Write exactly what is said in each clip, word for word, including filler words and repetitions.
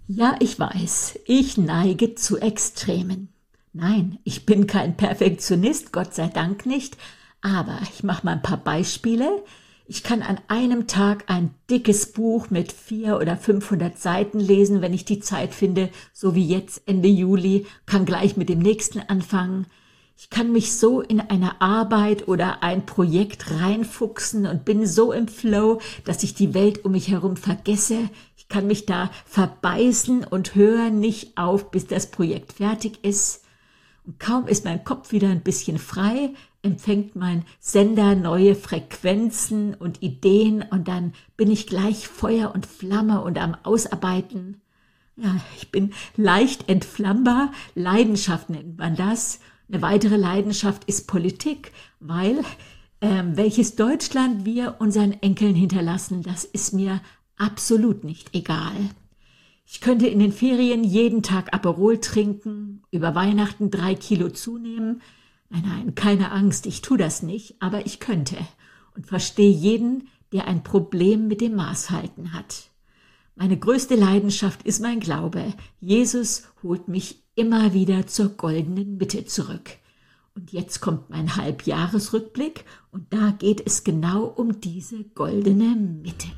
Ja, ich weiß, ich neige zu Extremen. Nein, ich bin kein Perfektionist, Gott sei Dank nicht, aber ich mache mal ein paar Beispiele. Ich kann an einem Tag ein dickes Buch mit vierhundert oder fünfhundert Seiten lesen, wenn ich die Zeit finde, so wie jetzt Ende Juli, kann gleich mit dem nächsten anfangen. Ich kann mich so in eine Arbeit oder ein Projekt reinfuchsen und bin so im Flow, dass ich die Welt um mich herum vergesse. Ich kann mich da verbeißen und höre nicht auf, bis das Projekt fertig ist. Und kaum ist mein Kopf wieder ein bisschen frei, empfängt mein Sender neue Frequenzen und Ideen und dann bin ich gleich Feuer und Flamme und am Ausarbeiten. Ja, ich bin leicht entflammbar, Leidenschaft nennt man das. Eine weitere Leidenschaft ist Politik, weil ähm, welches Deutschland wir unseren Enkeln hinterlassen, das ist mir absolut nicht egal. Ich könnte in den Ferien jeden Tag Aperol trinken, über Weihnachten drei Kilo zunehmen. Nein, nein, keine Angst, ich tue das nicht, aber ich könnte und verstehe jeden, der ein Problem mit dem Maßhalten hat. Meine größte Leidenschaft ist mein Glaube. Jesus holt mich immer wieder zur goldenen Mitte zurück. Und jetzt kommt mein Halbjahresrückblick und da geht es genau um diese goldene Mitte.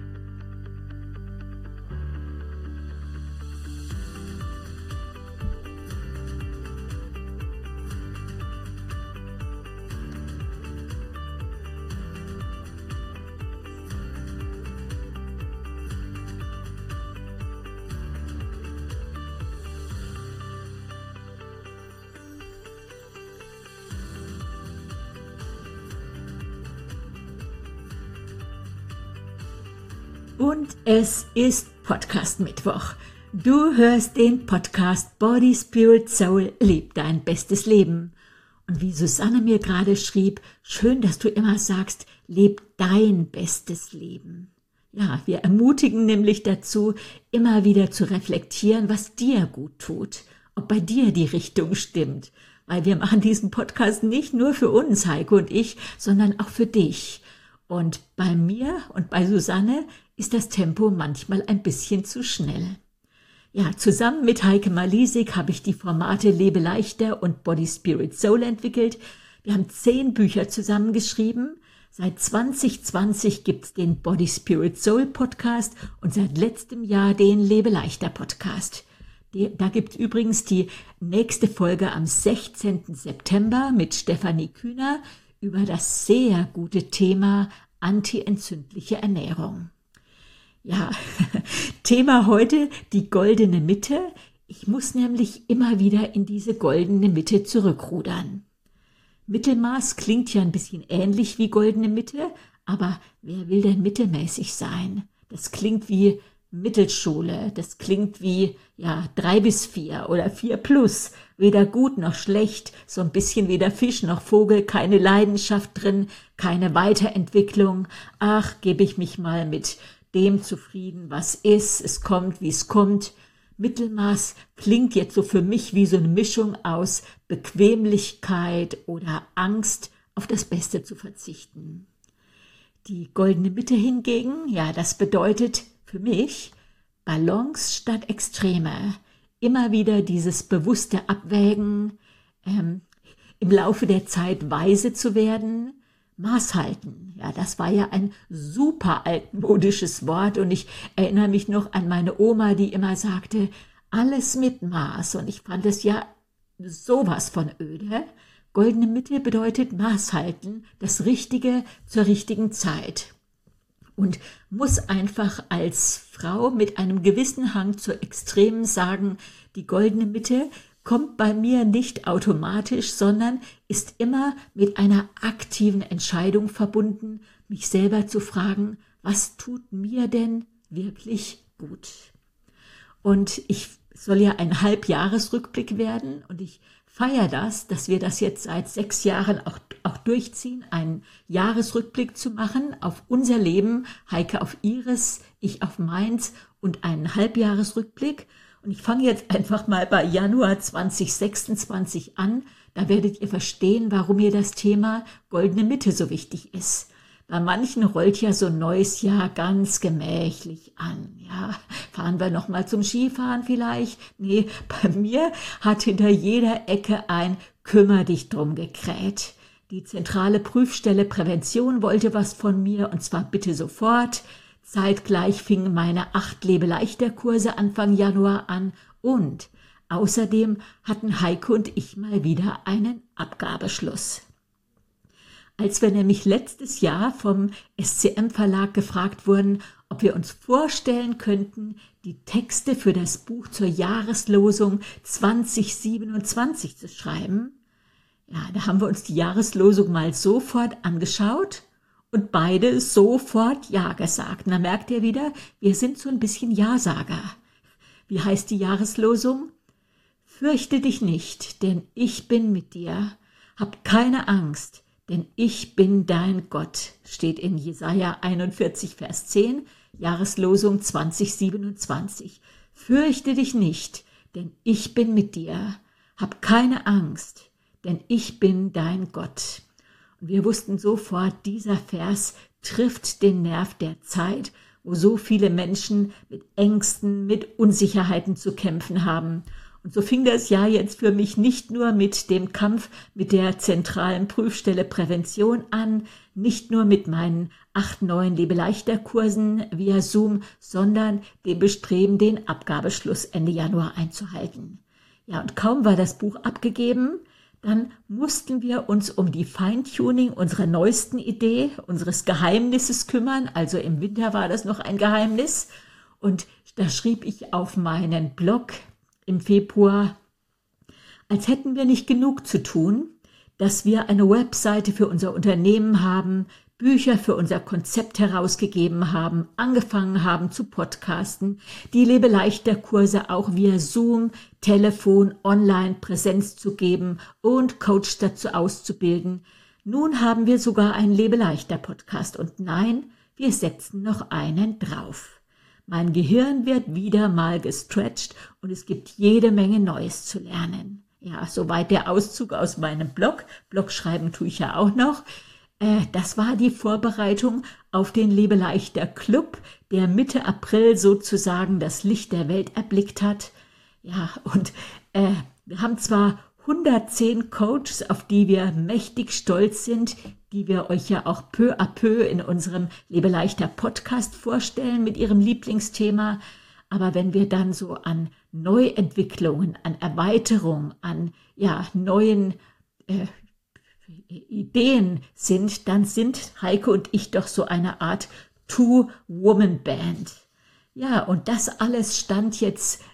Und es ist Podcast-Mittwoch. Du hörst den Podcast Body, Spirit, Soul, leb dein bestes Leben. Und wie Susanne mir gerade schrieb, schön, dass du immer sagst, leb dein bestes Leben. Ja, wir ermutigen nämlich dazu, immer wieder zu reflektieren, was dir gut tut, ob bei dir die Richtung stimmt. Weil wir machen diesen Podcast nicht nur für uns, Heike und ich, sondern auch für dich. Und bei mir und bei Susanne ist das Tempo manchmal ein bisschen zu schnell. Ja, zusammen mit Heike Malisik habe ich die Formate Lebe leichter und Body, Spirit, Soul entwickelt. Wir haben zehn Bücher zusammengeschrieben. Seit zwanzig zwanzig gibt es den Body, Spirit, Soul Podcast und seit letztem Jahr den Lebe leichter Podcast. Da gibt es übrigens die nächste Folge am sechzehnten September mit Stefanie Kühner über das sehr gute Thema antientzündliche Ernährung. Ja, Thema heute die goldene Mitte. Ich muss nämlich immer wieder in diese goldene Mitte zurückrudern. Mittelmaß klingt ja ein bisschen ähnlich wie goldene Mitte, aber wer will denn mittelmäßig sein? Das klingt wie Mittelschule, das klingt wie ja drei bis vier oder vier plus, weder gut noch schlecht, so ein bisschen weder Fisch noch Vogel, keine Leidenschaft drin, keine Weiterentwicklung. Ach, gebe ich mich mal mit dem zufrieden, was ist, es kommt, wie es kommt. Mittelmaß klingt jetzt so für mich wie so eine Mischung aus Bequemlichkeit oder Angst, auf das Beste zu verzichten. Die goldene Mitte hingegen, ja, das bedeutet für mich Balance statt Extreme. Immer wieder dieses bewusste Abwägen, ähm, im Laufe der Zeit weise zu werden, Maß halten. Ja, das war ja ein super altmodisches Wort und ich erinnere mich noch an meine Oma, die immer sagte, alles mit Maß und ich fand es ja sowas von öde. Goldene Mitte bedeutet Maß halten, das Richtige zur richtigen Zeit. Und muss einfach als Frau mit einem gewissen Hang zu Extremen sagen, die goldene Mitte kommt bei mir nicht automatisch, sondern ist immer mit einer aktiven Entscheidung verbunden, mich selber zu fragen, was tut mir denn wirklich gut? Und ich soll ja ein Halbjahresrückblick werden und ich feiere das, dass wir das jetzt seit sechs Jahren auch, auch durchziehen, einen Jahresrückblick zu machen auf unser Leben, Heike auf ihres, ich auf meins und einen Halbjahresrückblick. Und ich fange jetzt einfach mal bei Januar zwanzig sechsundzwanzig an. Da werdet ihr verstehen, warum mir das Thema goldene Mitte so wichtig ist. Bei manchen rollt ja so ein neues Jahr ganz gemächlich an. Ja, fahren wir noch mal zum Skifahren vielleicht? Nee, bei mir hat hinter jeder Ecke ein Kümmer dich drum gekräht. Die zentrale Prüfstelle Prävention wollte was von mir, und zwar bitte sofort. Zeitgleich fingen meine acht Lebe-leichter-Kurse Anfang Januar an und außerdem hatten Heike und ich mal wieder einen Abgabeschluss. Als wir nämlich letztes Jahr vom S C M-Verlag gefragt wurden, ob wir uns vorstellen könnten, die Texte für das Buch zur Jahreslosung zwanzig siebenundzwanzig zu schreiben, ja, da haben wir uns die Jahreslosung mal sofort angeschaut und beide sofort Ja gesagt. Und da merkt ihr wieder, wir sind so ein bisschen Ja-Sager. Wie heißt die Jahreslosung? Fürchte dich nicht, denn ich bin mit dir. Hab keine Angst, denn ich bin dein Gott, steht in Jesaja einundvierzig, Vers zehn, Jahreslosung zwanzig siebenundzwanzig. Fürchte dich nicht, denn ich bin mit dir. Hab keine Angst, denn ich bin dein Gott. Und wir wussten sofort, dieser Vers trifft den Nerv der Zeit, wo so viele Menschen mit Ängsten, mit Unsicherheiten zu kämpfen haben. Und so fing das Jahr jetzt für mich nicht nur mit dem Kampf mit der zentralen Prüfstelle Prävention an, nicht nur mit meinen acht neuen Lebe-leichter-Kursen via Zoom, sondern dem Bestreben, den Abgabeschluss Ende Januar einzuhalten. Ja, und kaum war das Buch abgegeben, dann mussten wir uns um die Feintuning unserer neuesten Idee, unseres Geheimnisses kümmern. Also im Winter war das noch ein Geheimnis. Und da schrieb ich auf meinen Blog im Februar, als hätten wir nicht genug zu tun, dass wir eine Webseite für unser Unternehmen haben, Bücher für unser Konzept herausgegeben haben, angefangen haben zu podcasten, die Lebe-leichter-Kurse auch via Zoom, Telefon, online Präsenz zu geben und Coach dazu auszubilden. Nun haben wir sogar einen Lebe-leichter-Podcast und nein, wir setzen noch einen drauf. Mein Gehirn wird wieder mal gestretcht und es gibt jede Menge Neues zu lernen. Ja, soweit der Auszug aus meinem Blog. Blog schreiben tue ich ja auch noch. Äh, das war die Vorbereitung auf den Lebe-leichter Club, der Mitte April sozusagen das Licht der Welt erblickt hat. Ja, und äh, wir haben zwar hundertzehn Coaches, auf die wir mächtig stolz sind, die wir euch ja auch peu à peu in unserem Lebe-leichter Podcast vorstellen mit ihrem Lieblingsthema. Aber wenn wir dann so an Neuentwicklungen, an Erweiterung, an ja, neuen äh, Ideen sind, dann sind Heike und ich doch so eine Art Two-Woman-Band. Ja, und das alles stand jetzt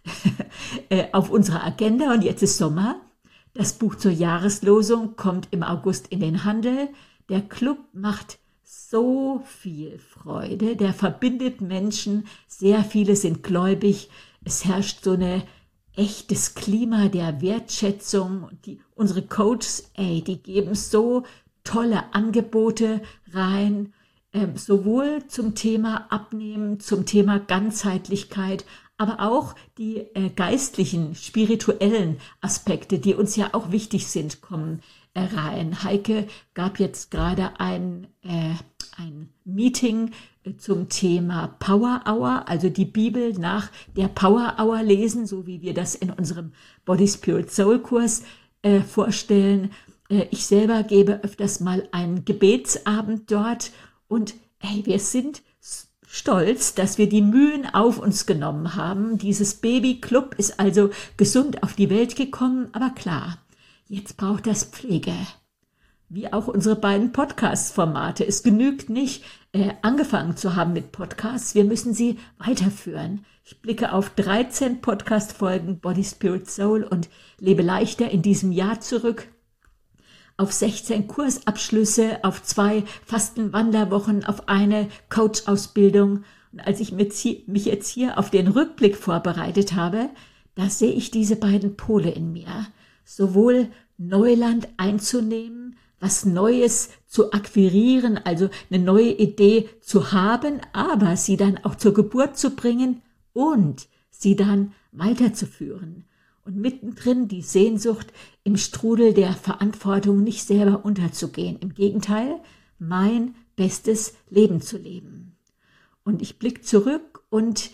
auf unserer Agenda und jetzt ist Sommer. Das Buch zur Jahreslosung kommt im August in den Handel. Der Club macht so viel Freude, der verbindet Menschen, sehr viele sind gläubig. Es herrscht so ein echtes Klima der Wertschätzung. Und die, unsere Coaches, ey, die geben so tolle Angebote rein, äh, sowohl zum Thema Abnehmen, zum Thema Ganzheitlichkeit, aber auch die äh, geistlichen, spirituellen Aspekte, die uns ja auch wichtig sind, kommen äh, rein. Heike gab jetzt gerade ein, äh, ein Meeting äh, zum Thema Power Hour, also die Bibel nach der Power Hour lesen, so wie wir das in unserem Body Spirit Soul Kurs äh, vorstellen. Äh, ich selber gebe öfters mal einen Gebetsabend dort und hey, wir sind stolz, dass wir die Mühen auf uns genommen haben. Dieses Baby-Club ist also gesund auf die Welt gekommen, aber klar, jetzt braucht das Pflege. Wie auch unsere beiden Podcast-Formate. Es genügt nicht, äh, angefangen zu haben mit Podcasts, wir müssen sie weiterführen. Ich blicke auf dreizehn Podcast-Folgen Body, Spirit, Soul und Lebe leichter in diesem Jahr zurück, auf sechzehn Kursabschlüsse, auf zwei Fastenwanderwochen, auf eine Coach-Ausbildung. Und als ich mich jetzt hier auf den Rückblick vorbereitet habe, da sehe ich diese beiden Pole in mir. Sowohl Neuland einzunehmen, was Neues zu akquirieren, also eine neue Idee zu haben, aber sie dann auch zur Geburt zu bringen und sie dann weiterzuführen. Und mittendrin die Sehnsucht, im Strudel der Verantwortung nicht selber unterzugehen. Im Gegenteil, mein bestes Leben zu leben. Und ich blicke zurück und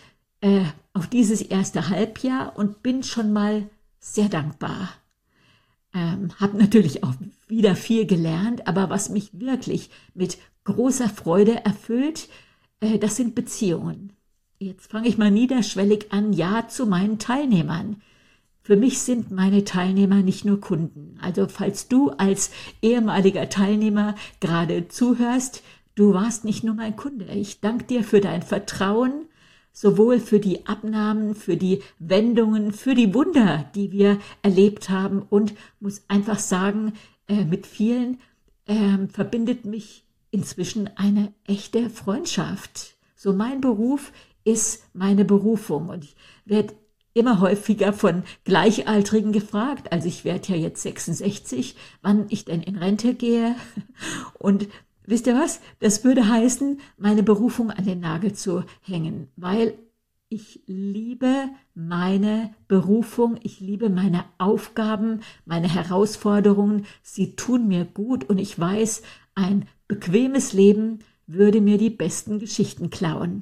äh, auf dieses erste Halbjahr und bin schon mal sehr dankbar. Ähm, habe natürlich auch wieder viel gelernt, aber was mich wirklich mit großer Freude erfüllt, äh, das sind Beziehungen. Jetzt fange ich mal niederschwellig an, ja zu meinen Teilnehmern. Für mich sind meine Teilnehmer nicht nur Kunden. Also falls du als ehemaliger Teilnehmer gerade zuhörst, du warst nicht nur mein Kunde. Ich danke dir für dein Vertrauen, sowohl für die Abnahmen, für die Wendungen, für die Wunder, die wir erlebt haben und muss einfach sagen, äh, mit vielen äh, verbindet mich inzwischen eine echte Freundschaft. So mein Beruf ist meine Berufung und ich werde immer häufiger von Gleichaltrigen gefragt, also ich werde ja jetzt sechsundsechzig, wann ich denn in Rente gehe und wisst ihr was? Das würde heißen, meine Berufung an den Nagel zu hängen, weil ich liebe meine Berufung, ich liebe meine Aufgaben, meine Herausforderungen, sie tun mir gut und ich weiß, ein bequemes Leben würde mir die besten Geschichten klauen.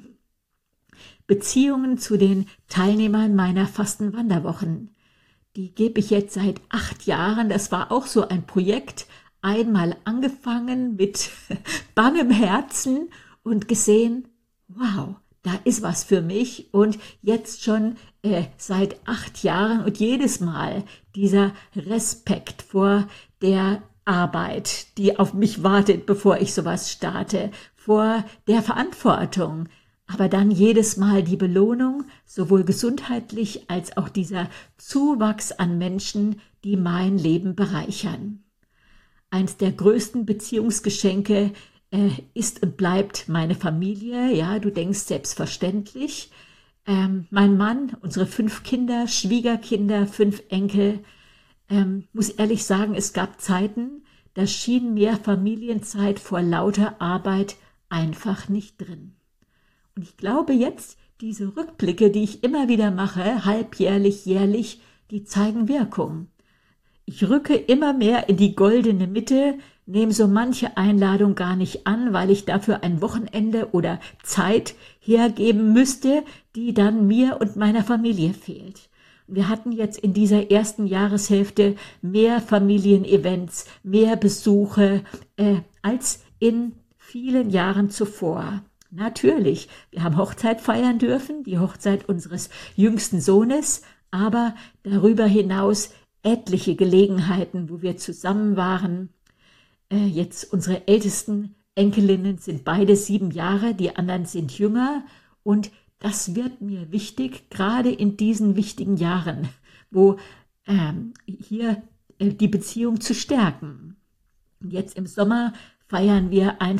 Beziehungen zu den Teilnehmern meiner Fastenwanderwochen, die gebe ich jetzt seit acht Jahren, das war auch so ein Projekt, einmal angefangen mit bangem Herzen und gesehen, wow, da ist was für mich und jetzt schon äh, seit acht Jahren und jedes Mal dieser Respekt vor der Arbeit, die auf mich wartet, bevor ich sowas starte, vor der Verantwortung, aber dann jedes Mal die Belohnung, sowohl gesundheitlich als auch dieser Zuwachs an Menschen, die mein Leben bereichern. Eins der größten Beziehungsgeschenke äh, ist und bleibt meine Familie. Ja, du denkst selbstverständlich. Ähm, mein Mann, unsere fünf Kinder, Schwiegerkinder, fünf Enkel. Ähm, muss ehrlich sagen, es gab Zeiten, da schien mir Familienzeit vor lauter Arbeit einfach nicht drin. Und ich glaube jetzt, diese Rückblicke, die ich immer wieder mache, halbjährlich, jährlich, die zeigen Wirkung. Ich rücke immer mehr in die goldene Mitte, nehme so manche Einladung gar nicht an, weil ich dafür ein Wochenende oder Zeit hergeben müsste, die dann mir und meiner Familie fehlt. Wir hatten jetzt in dieser ersten Jahreshälfte mehr Familienevents, mehr Besuche äh, als in vielen Jahren zuvor. Natürlich, wir haben Hochzeit feiern dürfen, die Hochzeit unseres jüngsten Sohnes, aber darüber hinaus etliche Gelegenheiten, wo wir zusammen waren. Äh, jetzt unsere ältesten Enkelinnen sind beide sieben Jahre, die anderen sind jünger und das wird mir wichtig, gerade in diesen wichtigen Jahren, wo ähm, hier äh, die Beziehung zu stärken. Jetzt im Sommer feiern wir ein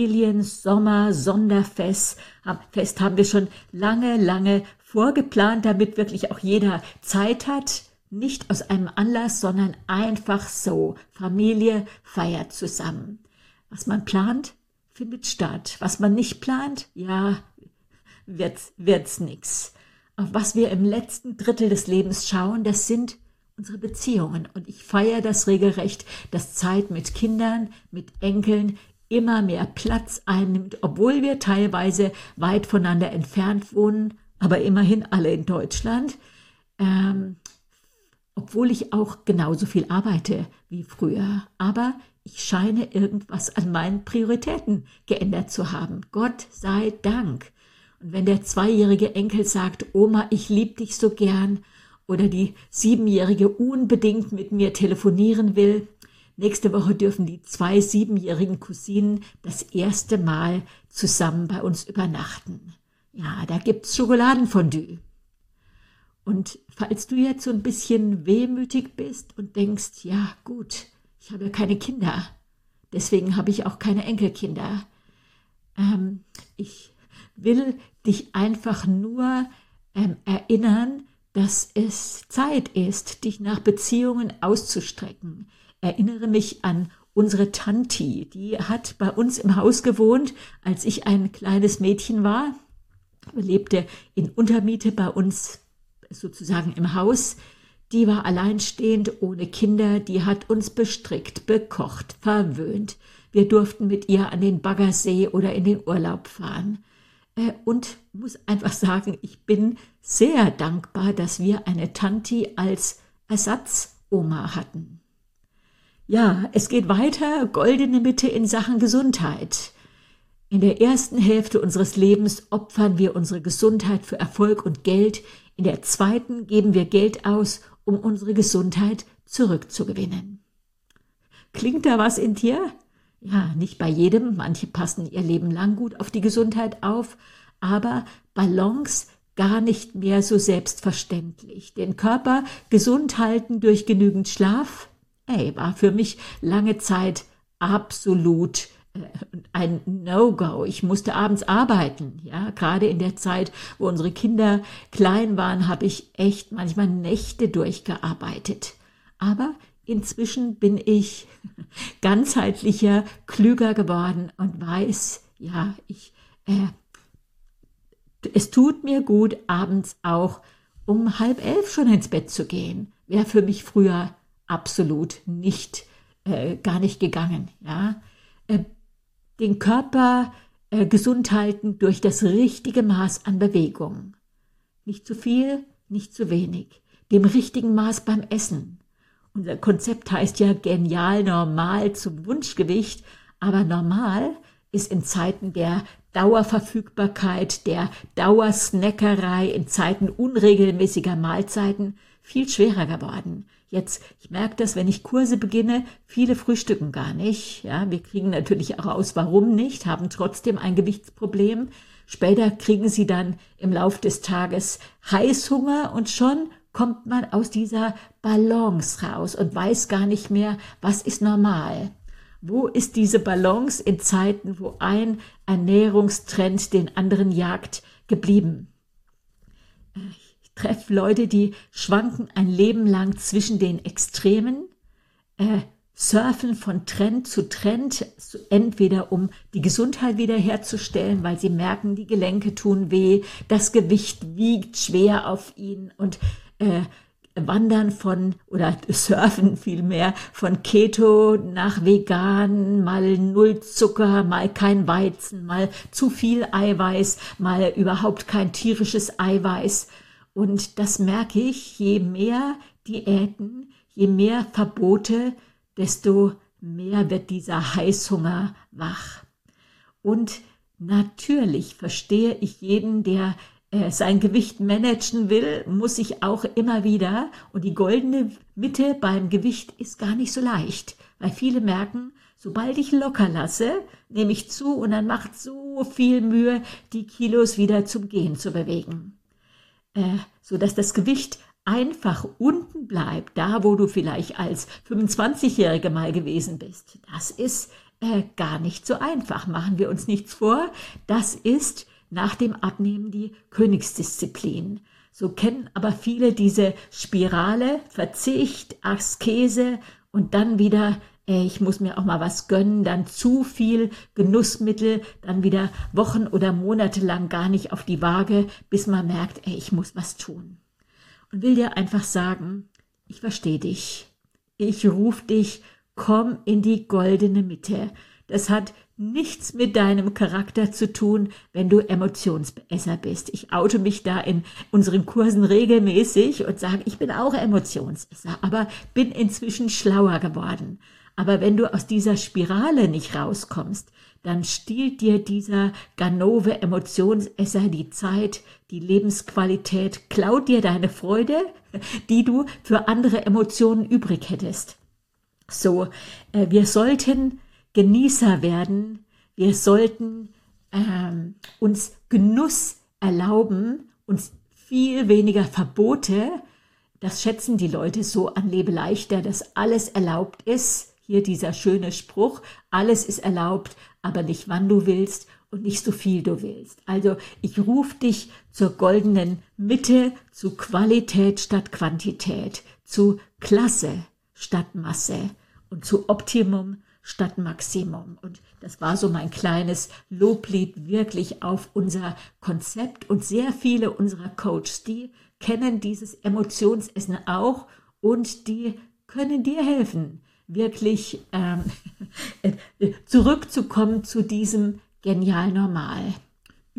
Familien-Sommer-Sonderfest. Fest haben wir schon lange, lange vorgeplant, damit wirklich auch jeder Zeit hat. Nicht aus einem Anlass, sondern einfach so. Familie feiert zusammen. Was man plant, findet statt. Was man nicht plant, ja, wird's, wird's nix. Auf was wir im letzten Drittel des Lebens schauen, das sind unsere Beziehungen. Und ich feiere das regelrecht, dass Zeit mit Kindern, mit Enkeln immer mehr Platz einnimmt, obwohl wir teilweise weit voneinander entfernt wohnen, aber immerhin alle in Deutschland. Ähm, obwohl ich auch genauso viel arbeite wie früher. Aber ich scheine irgendwas an meinen Prioritäten geändert zu haben. Gott sei Dank. Und wenn der zweijährige Enkel sagt, Oma, ich liebe dich so gern, oder die siebenjährige unbedingt mit mir telefonieren will, nächste Woche dürfen die zwei siebenjährigen Cousinen das erste Mal zusammen bei uns übernachten. Ja, da gibt's Schokoladenfondue. Und falls du jetzt so ein bisschen wehmütig bist und denkst, ja gut, ich habe ja keine Kinder, deswegen habe ich auch keine Enkelkinder. Ähm, ich will dich einfach nur ähm, erinnern, dass es Zeit ist, dich nach Beziehungen auszustrecken. Erinnere mich an unsere Tanti, die hat bei uns im Haus gewohnt, als ich ein kleines Mädchen war. Lebte in Untermiete bei uns sozusagen im Haus. Die war alleinstehend, ohne Kinder, die hat uns bestrickt, bekocht, verwöhnt. Wir durften mit ihr an den Baggersee oder in den Urlaub fahren. äh, und muss einfach sagen, ich bin sehr dankbar, dass wir eine Tanti als Ersatzoma hatten. Ja, es geht weiter, goldene Mitte in Sachen Gesundheit. In der ersten Hälfte unseres Lebens opfern wir unsere Gesundheit für Erfolg und Geld. In der zweiten geben wir Geld aus, um unsere Gesundheit zurückzugewinnen. Klingt da was in dir? Ja, nicht bei jedem. Manche passen ihr Leben lang gut auf die Gesundheit auf. Aber Balance gar nicht mehr so selbstverständlich. Den Körper gesund halten durch genügend Schlaf, ey, war für mich lange Zeit absolut ein No-Go. Ich musste abends arbeiten, ja, gerade in der Zeit, wo unsere Kinder klein waren, habe ich echt manchmal Nächte durchgearbeitet. Aber inzwischen bin ich ganzheitlicher, klüger geworden und weiß, ja, ich, äh, es tut mir gut, abends auch um halb elf schon ins Bett zu gehen. Wäre für mich früher absolut nicht, äh, gar nicht gegangen, ja. Äh, den Körper äh, gesund halten durch das richtige Maß an Bewegung. Nicht zu viel, nicht zu wenig. Dem richtigen Maß beim Essen. Unser Konzept heißt ja genial normal zum Wunschgewicht, aber normal ist in Zeiten der Dauerverfügbarkeit, der Dauersnackerei, in Zeiten unregelmäßiger Mahlzeiten viel schwerer geworden. Jetzt, ich merke das, wenn ich Kurse beginne, viele frühstücken gar nicht. Ja, wir kriegen natürlich auch raus, warum nicht, haben trotzdem ein Gewichtsproblem. Später kriegen sie dann im Lauf des Tages Heißhunger und schon kommt man aus dieser Balance raus und weiß gar nicht mehr, was ist normal. Wo ist diese Balance in Zeiten, wo ein Ernährungstrend den anderen jagt, geblieben? Ich treffe Leute, die schwanken ein Leben lang zwischen den Extremen, äh, surfen von Trend zu Trend, entweder um die Gesundheit wiederherzustellen, weil sie merken, die Gelenke tun weh, das Gewicht wiegt schwer auf ihnen und äh, wandern von, oder surfen vielmehr, von Keto nach Vegan, mal null Zucker, mal kein Weizen, mal zu viel Eiweiß, mal überhaupt kein tierisches Eiweiß. Und das merke ich, je mehr Diäten, je mehr Verbote, desto mehr wird dieser Heißhunger wach. Und natürlich verstehe ich jeden, der äh, sein Gewicht managen will, muss ich auch immer wieder, und die goldene Mitte beim Gewicht ist gar nicht so leicht, weil viele merken, sobald ich locker lasse, nehme ich zu und dann macht so viel Mühe, die Kilos wieder zum Gehen zu bewegen. Äh, so dass das Gewicht einfach unten bleibt, da wo du vielleicht als fünfundzwanzigjährige mal gewesen bist. Das ist äh, gar nicht so einfach, machen wir uns nichts vor. Das ist nach dem Abnehmen die Königsdisziplin. So kennen aber viele diese Spirale, Verzicht, Askese und dann wieder, äh, ich muss mir auch mal was gönnen, dann zu viel Genussmittel, dann wieder Wochen oder Monate lang gar nicht auf die Waage, bis man merkt, ey, ich muss was tun. Und will dir einfach sagen, ich verstehe dich. Ich rufe dich, komm in die goldene Mitte. Das hat nichts mit deinem Charakter zu tun, wenn du Emotionsesser bist. Ich oute mich da in unseren Kursen regelmäßig und sage, ich bin auch Emotionsesser, aber bin inzwischen schlauer geworden. Aber wenn du aus dieser Spirale nicht rauskommst, dann stiehlt dir dieser Ganove Emotionsesser die Zeit, die Lebensqualität, klaut dir deine Freude, die du für andere Emotionen übrig hättest. So, äh, wir sollten Genießer werden, wir sollten ähm, uns Genuss erlauben, uns viel weniger Verbote. Das schätzen die Leute so an Lebe leichter, dass alles erlaubt ist. Hier dieser schöne Spruch, alles ist erlaubt, aber nicht wann du willst und nicht so viel du willst. Also ich rufe dich zur goldenen Mitte, zu Qualität statt Quantität, zu Klasse statt Masse und zu Optimum statt Maximum. Und das war so mein kleines Loblied wirklich auf unser Konzept. Und sehr viele unserer Coaches, die kennen dieses Emotionsessen auch und die können dir helfen, wirklich ähm, zurückzukommen zu diesem genial Normal.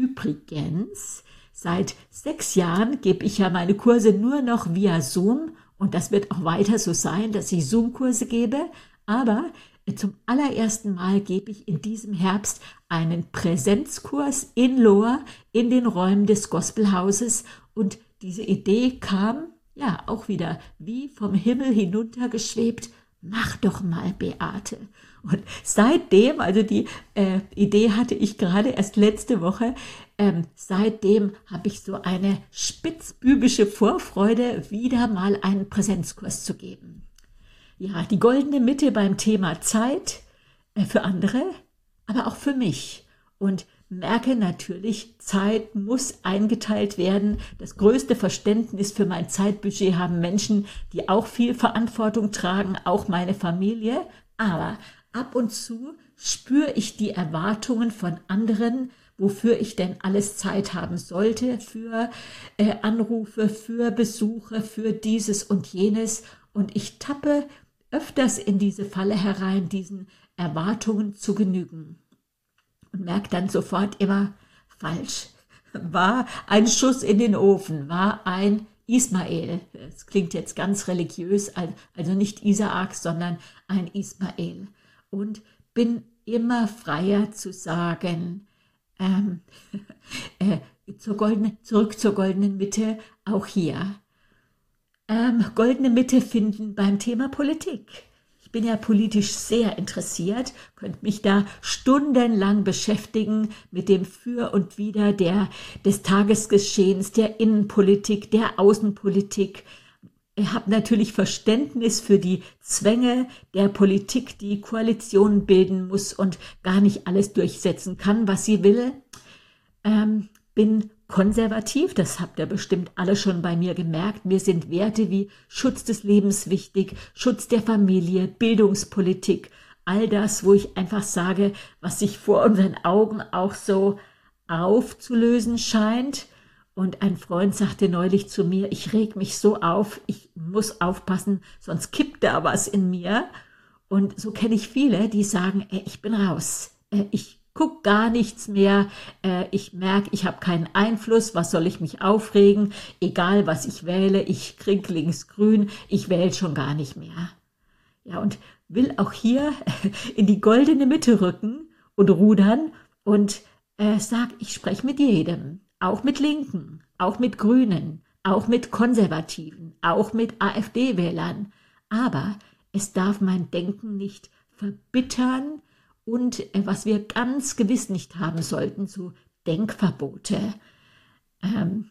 Übrigens, seit sechs Jahren gebe ich ja meine Kurse nur noch via Zoom und das wird auch weiter so sein, dass ich Zoom-Kurse gebe, aber zum allerersten Mal gebe ich in diesem Herbst einen Präsenzkurs in Lohr in den Räumen des Gospelhauses und diese Idee kam ja auch wieder wie vom Himmel hinuntergeschwebt. Mach doch mal, Beate. Und seitdem, also die äh, Idee hatte ich gerade erst letzte Woche, ähm, seitdem habe ich so eine spitzbübische Vorfreude, wieder mal einen Präsenzkurs zu geben. Ja, die goldene Mitte beim Thema Zeit äh, für andere, aber auch für mich. Und merke natürlich, Zeit muss eingeteilt werden. Das größte Verständnis für mein Zeitbudget haben Menschen, die auch viel Verantwortung tragen, auch meine Familie. Aber ab und zu spüre ich die Erwartungen von anderen, wofür ich denn alles Zeit haben sollte, für äh, Anrufe, für Besuche, für dieses und jenes. Und ich tappe öfters in diese Falle herein, diesen Erwartungen zu genügen. Und merke dann sofort immer, falsch, war ein Schuss in den Ofen, war ein Ismael. Das klingt jetzt ganz religiös, also nicht Isaak, sondern ein Ismael. Und bin immer freier zu sagen, ähm, äh, zur goldenen, zurück zur goldenen Mitte, auch hier. Ähm, goldene Mitte finden beim Thema Politik. Ich bin ja politisch sehr interessiert, könnte mich da stundenlang beschäftigen mit dem Für und Wider der, des Tagesgeschehens, der Innenpolitik, der Außenpolitik. Ich habe natürlich Verständnis für die Zwänge der Politik, die Koalitionen bilden muss und gar nicht alles durchsetzen kann, was sie will. Ähm, bin konservativ, das habt ihr bestimmt alle schon bei mir gemerkt. Mir sind Werte wie Schutz des Lebens wichtig, Schutz der Familie, Bildungspolitik, all das, wo ich einfach sage, was sich vor unseren Augen auch so aufzulösen scheint. Und ein Freund sagte neulich zu mir, ich reg mich so auf, ich muss aufpassen, sonst kippt da was in mir. Und so kenne ich viele, die sagen, ey, ich bin raus, äh, ich guck gar nichts mehr, äh, ich merke, ich habe keinen Einfluss, was soll ich mich aufregen, egal was ich wähle, ich krieg links grün, ich wähle schon gar nicht mehr. Ja, und will auch hier in die goldene Mitte rücken und rudern und äh, sag, ich spreche mit jedem, auch mit Linken, auch mit Grünen, auch mit Konservativen, auch mit AfD-Wählern, aber es darf mein Denken nicht verbittern, und äh, was wir ganz gewiss nicht haben sollten, so Denkverbote. Ähm,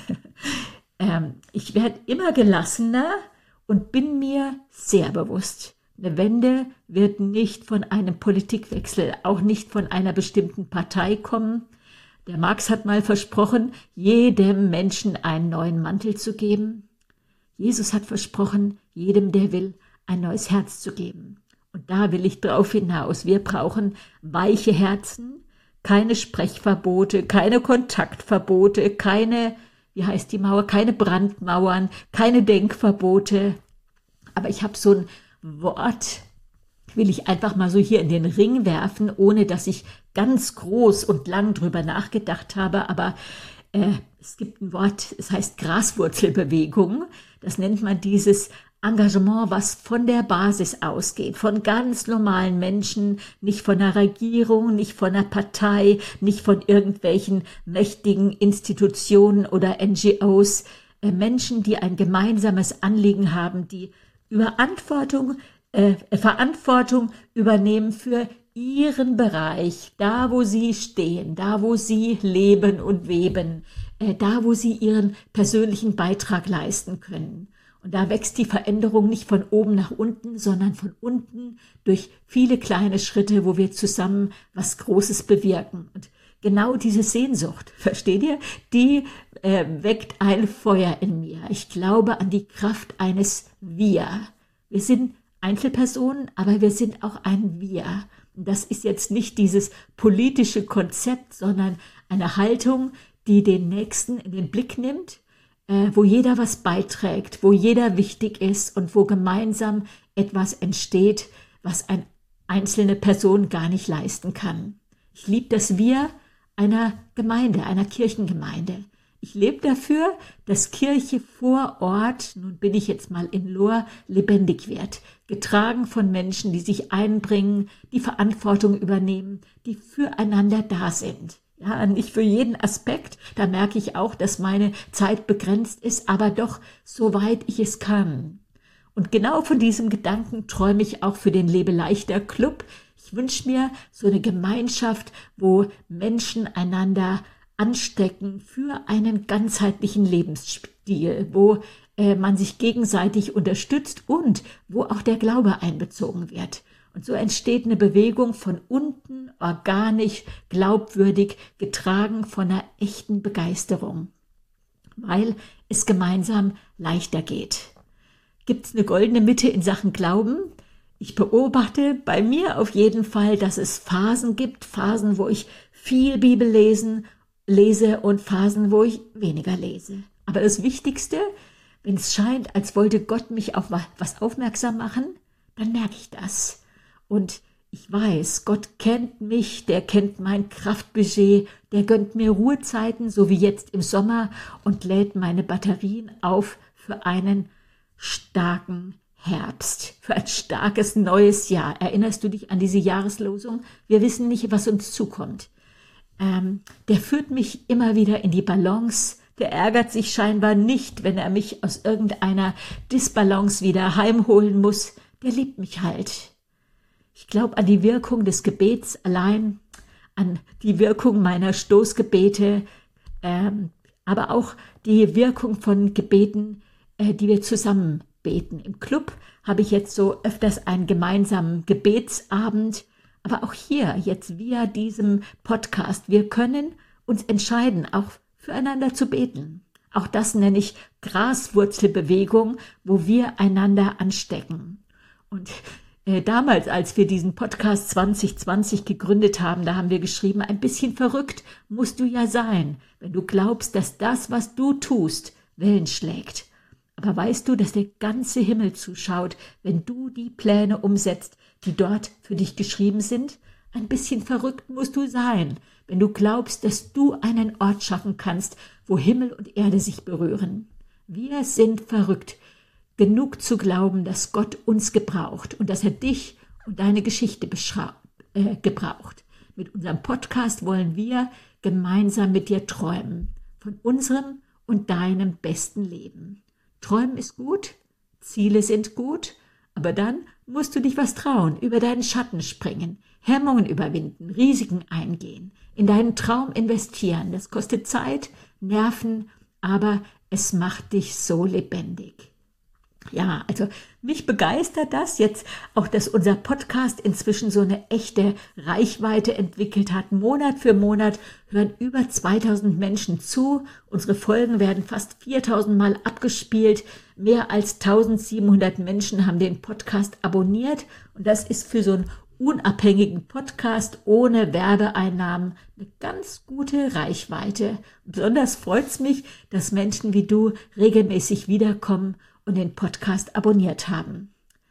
ähm, ich werde immer gelassener und bin mir sehr bewusst, eine Wende wird nicht von einem Politikwechsel, auch nicht von einer bestimmten Partei kommen. Der Marx hat mal versprochen, jedem Menschen einen neuen Mantel zu geben. Jesus hat versprochen, jedem, der will, ein neues Herz zu geben. Und da will ich drauf hinaus. Wir brauchen weiche Herzen, keine Sprechverbote, keine Kontaktverbote, keine, wie heißt die Mauer, keine Brandmauern, keine Denkverbote. Aber ich habe so ein Wort, will ich einfach mal so hier in den Ring werfen, ohne dass ich ganz groß und lang drüber nachgedacht habe. Aber äh, es gibt ein Wort, es heißt Graswurzelbewegung. Das nennt man dieses Engagement, was von der Basis ausgeht, von ganz normalen Menschen, nicht von einer Regierung, nicht von einer Partei, nicht von irgendwelchen mächtigen Institutionen oder N G Os, äh, Menschen, die ein gemeinsames Anliegen haben, die Überantwortung, äh, Verantwortung übernehmen für ihren Bereich, da wo sie stehen, da wo sie leben und weben, äh, da wo sie ihren persönlichen Beitrag leisten können. Und da wächst die Veränderung nicht von oben nach unten, sondern von unten durch viele kleine Schritte, wo wir zusammen was Großes bewirken. Und genau diese Sehnsucht, versteht ihr, die äh, weckt ein Feuer in mir. Ich glaube an die Kraft eines Wir. Wir sind Einzelpersonen, aber wir sind auch ein Wir. Und das ist jetzt nicht dieses politische Konzept, sondern eine Haltung, die den Nächsten in den Blick nimmt, Äh, wo jeder was beiträgt, wo jeder wichtig ist und wo gemeinsam etwas entsteht, was eine einzelne Person gar nicht leisten kann. Ich liebe das Wir, einer Gemeinde, einer Kirchengemeinde. Ich lebe dafür, dass Kirche vor Ort, nun bin ich jetzt mal in Lohr, lebendig wird, getragen von Menschen, die sich einbringen, die Verantwortung übernehmen, die füreinander da sind. Ja, nicht für jeden Aspekt, da merke ich auch, dass meine Zeit begrenzt ist, aber doch, soweit ich es kann. Und genau von diesem Gedanken träume ich auch für den Lebeleichter Club. Ich wünsche mir so eine Gemeinschaft, wo Menschen einander anstecken für einen ganzheitlichen Lebensstil, wo äh, man sich gegenseitig unterstützt und wo auch der Glaube einbezogen wird. Und so entsteht eine Bewegung von unten, organisch, glaubwürdig, getragen von einer echten Begeisterung, weil es gemeinsam leichter geht. Gibt es eine goldene Mitte in Sachen Glauben? Ich beobachte bei mir auf jeden Fall, dass es Phasen gibt, Phasen, wo ich viel Bibel lesen lese und Phasen, wo ich weniger lese. Aber das Wichtigste, wenn es scheint, als wollte Gott mich auf was aufmerksam machen, dann merke ich das. Und ich weiß, Gott kennt mich, der kennt mein Kraftbudget, der gönnt mir Ruhezeiten, so wie jetzt im Sommer, und lädt meine Batterien auf für einen starken Herbst, für ein starkes neues Jahr. Erinnerst du dich an diese Jahreslosung? Wir wissen nicht, was uns zukommt. Ähm, der führt mich immer wieder in die Balance. Der ärgert sich scheinbar nicht, wenn er mich aus irgendeiner Disbalance wieder heimholen muss. Der liebt mich halt. Ich glaube an die Wirkung des Gebets allein, an die Wirkung meiner Stoßgebete, ähm, aber auch die Wirkung von Gebeten, äh, die wir zusammen beten. Im Club habe ich jetzt so öfters einen gemeinsamen Gebetsabend. Aber auch hier, jetzt via diesem Podcast, wir können uns entscheiden, auch füreinander zu beten. Auch das nenne ich Graswurzelbewegung, wo wir einander anstecken. Und äh, damals, als wir diesen Podcast zwanzig zwanzig gegründet haben, da haben wir geschrieben, ein bisschen verrückt musst du ja sein, wenn du glaubst, dass das, was du tust, Wellen schlägt. Aber weißt du, dass der ganze Himmel zuschaut, wenn du die Pläne umsetzt, die dort für dich geschrieben sind? Ein bisschen verrückt musst du sein, wenn du glaubst, dass du einen Ort schaffen kannst, wo Himmel und Erde sich berühren. Wir sind verrückt, genug zu glauben, dass Gott uns gebraucht und dass er dich und deine Geschichte äh, gebraucht. Mit unserem Podcast wollen wir gemeinsam mit dir träumen, von unserem und deinem besten Leben. Träumen ist gut, Ziele sind gut, aber dann musst du dich was trauen, über deinen Schatten springen, Hemmungen überwinden, Risiken eingehen, in deinen Traum investieren. Das kostet Zeit, Nerven, aber es macht dich so lebendig. Ja, also mich begeistert das jetzt auch, dass unser Podcast inzwischen so eine echte Reichweite entwickelt hat. Monat für Monat hören über zweitausend Menschen zu. Unsere Folgen werden fast viertausend Mal abgespielt. Mehr als eintausendsiebenhundert Menschen haben den Podcast abonniert. Und das ist für so einen unabhängigen Podcast ohne Werbeeinnahmen eine ganz gute Reichweite. Besonders freut es mich, dass Menschen wie du regelmäßig wiederkommen und den Podcast abonniert haben.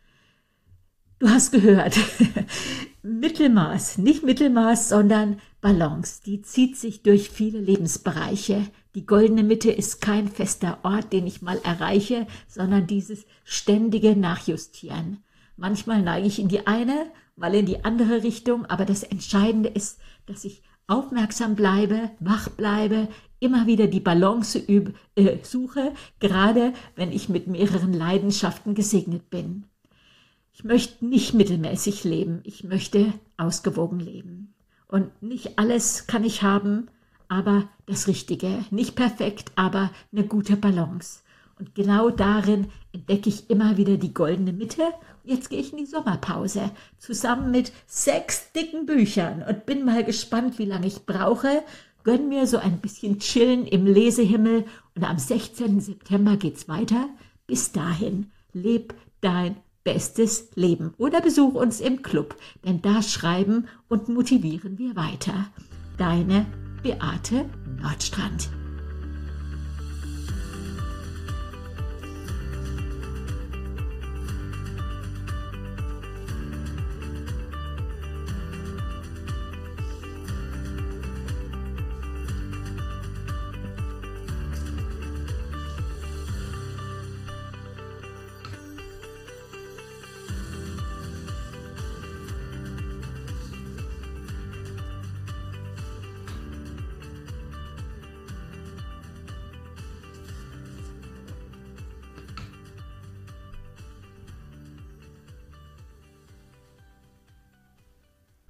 Du hast gehört, Mittelmaß, nicht Mittelmaß, sondern Balance, die zieht sich durch viele Lebensbereiche. Die goldene Mitte ist kein fester Ort, den ich mal erreiche, sondern dieses ständige Nachjustieren. Manchmal neige ich in die eine, mal in die andere Richtung, aber das Entscheidende ist, dass ich aufmerksam bleibe, wach bleibe, immer wieder die Balance übe, äh, suche, gerade wenn ich mit mehreren Leidenschaften gesegnet bin. Ich möchte nicht mittelmäßig leben, ich möchte ausgewogen leben. Und nicht alles kann ich haben, aber das Richtige. Nicht perfekt, aber eine gute Balance. Und genau darin entdecke ich immer wieder die goldene Mitte. Jetzt gehe ich in die Sommerpause, zusammen mit sechs dicken Büchern und bin mal gespannt, wie lange ich brauche. Gönn mir so ein bisschen Chillen im Lesehimmel und am sechzehnten September geht's weiter. Bis dahin, leb dein bestes Leben oder besuch uns im Club, denn da schreiben und motivieren wir weiter. Deine Beate Nordstrand.